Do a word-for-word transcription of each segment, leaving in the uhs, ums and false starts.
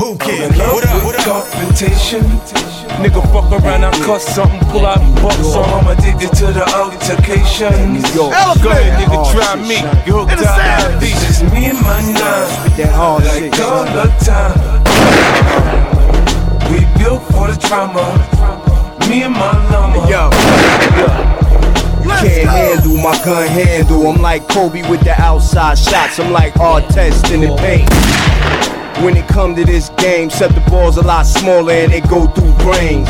Who kid? What up? What up? Confrontation. Nigga fuck around, I cuss something, pull out the bucks, so I'm addicted to the altercation. Yo, go ahead, nigga, try me. You hooked up I V. Just me and my nine. that hard like shit, all the time. We built for the trauma. Me and my llama. Yo. Can't handle my gun handle. I'm like Kobe with the outside shots. I'm like Artest in the paint. When it come to this game, set the balls a lot smaller and they go through brains.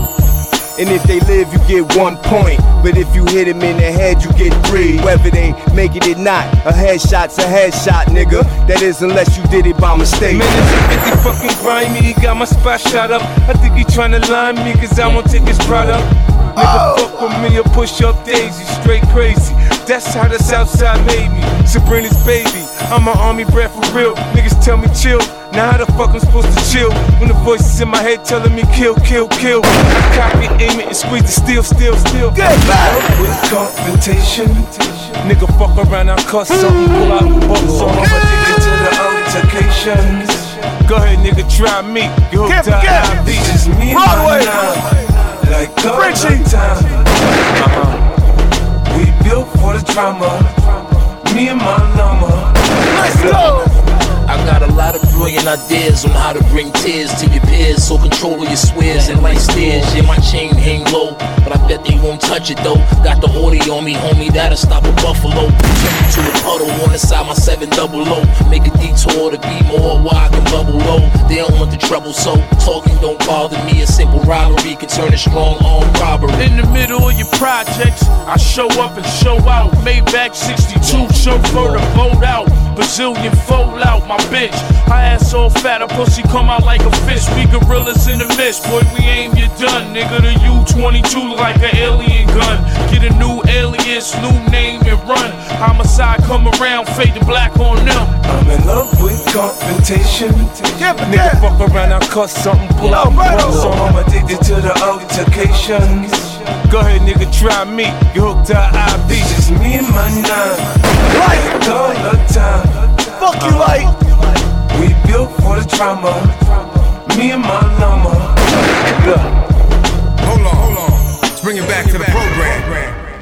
And if they live, you get one point. But if you hit him in the head, you get three. Whether they make it or not, a headshot's a headshot, nigga. That is unless you did it by mistake. Man, this nigga fucking grimy, he got my spot shot up. I think he tryna line me, cause I won't take his product. Nigga, fuck with me or push up Daisy, straight crazy. That's how the Southside made me. Sabrina's baby, I'm an army brat for real. Niggas tell me chill, now how the fuck I'm supposed to chill? When the voices in my head telling me kill, kill, kill. I cock it, aim it, and squeeze the steel, steel, steel. Get back! With confrontation. Nigga fuck around, I cuss something, pull out the bucks, so I'm addicted to the altercations. Go ahead, nigga, try me. You hooked up I V. Just me and my nine. Like all the time. Uh-huh. We built for the drama. Me and my llama. Let's go. I got a lot of brilliant ideas on how to bring tears to your peers. So control your swears and light stairs. Yeah, my chain hang low, but I bet they won't touch it though. Got the audio on me, homie, that'll stop a buffalo. Turn me to a puddle on the side my seven double O. Make a detour to be more wide and bubble low. They don't want the trouble, so talking don't bother me. A simple rivalry can turn a strong arm robbery. In the middle of your projects, I show up and show out. Maybach sixty-two, chauffeur to vote out. Brazilian fold out, my bitch. Her ass so fat, her pussy come out like a fish. We gorillas in the mist, boy, we aim, you done. Nigga, the U twenty-two look like an alien gun. Get a new alias, new name and run. Homicide come around, fade to black on them. I'm in love with confrontation. Yeah, nigga fuck around, I cuss something, pull out the bucks, so I'm addicted to the altercations. Go ahead, nigga, try me. You hooked up I V. Just me and my nine. Like all the time. Fuck you, like. We built for the trauma. Me and my llama. Look.